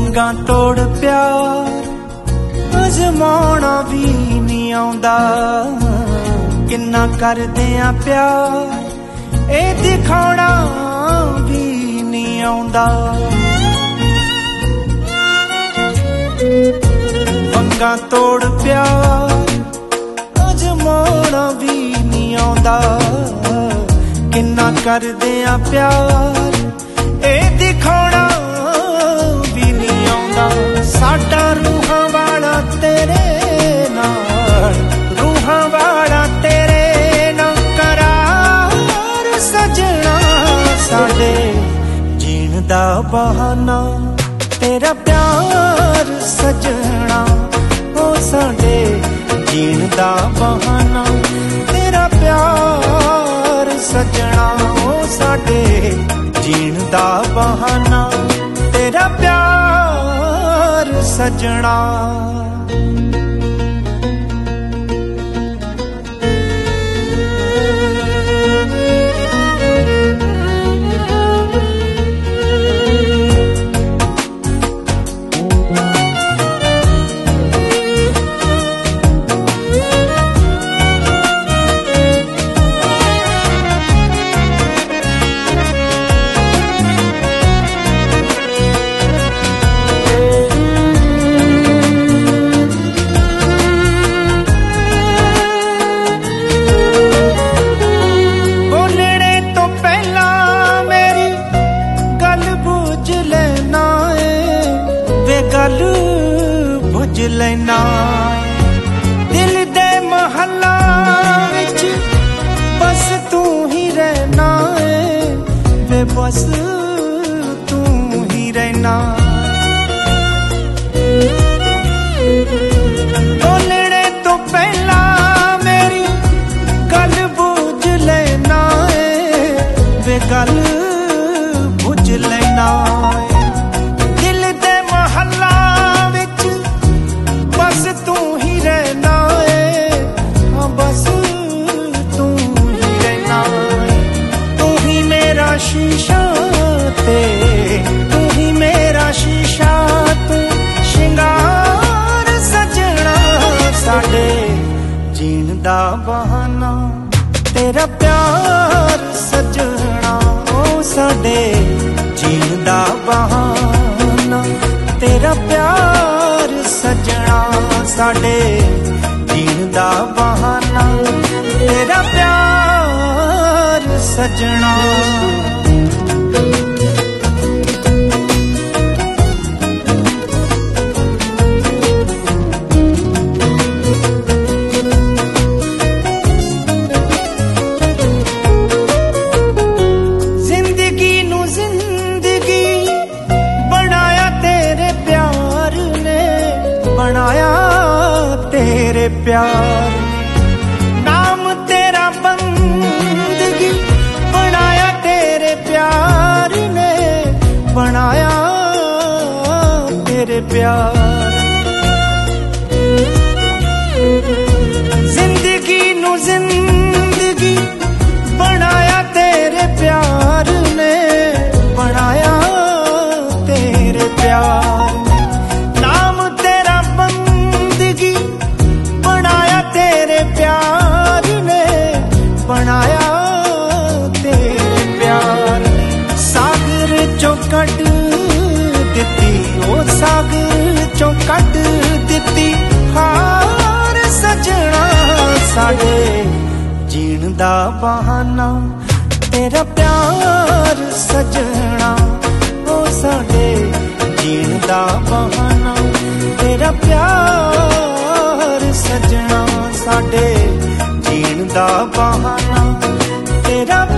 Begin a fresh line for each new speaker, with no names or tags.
वंगा तोड़ प्यार अजमाना भी नहीं आउंदा, किन्ना करदे आ प्यार ए दिखाना भी नहीं आउंदा। वंगा तोड़ प्यार अजमाना भी नहीं आउंदा, किन्ना करदे आ प्यार ए दिखाना भी नहीं आउंदा। साडा रूहां वाला तेरे नाल, रूहां वाला तेरे नाल करार सजना, साडे जीण दा बहाना तेरा प्यार सजना, ओ साडे जीण दा बहाना तेरा प्यार सजना, ओ साडे जीण दा बहाना तेरा प्यार सजना। गल बुझ लेना दिल दे महला विच, बस तू ही रहना है वे, बस तू ही रहना। बोलने तो पहला मेरी गल बुझ लेना है वे, गल बुझ लेना। बस तू ही रहना है, हाँ बस तू ही रहना है। तू ही मेरा शीशा ते, तू ही मेरा शीशा, तू शिंगार सजना, साडे जीण दा बहाना तेरा प्यार सजना, ओ साडे जीण दा बहाना तेरा प्यार सजना, साडे जीण दा बहाना तेरा प्यार सजना। जिंदगी नू जिंदगी बनाया तेरे प्यार ने, बनाया तेरे प्यार, नाम तेरा बंदगी बनाया तेरे प्यार ने, बनाया तेरे प्यार। जिंदगी नू जिंदगी बनाया तेरे प्यार ने, बनाया तेरे प्यार, प्यार ने बनाया तेरे प्यार। सागर चों कट दिती, ओ सागर चों कट दिती हार सजना, साडे जीण दा बहाना तेरा प्यार सजना, ओ साडे जीण दा बहाना तेरा प्यार सजना, साडे जीण दा बहाना तेरा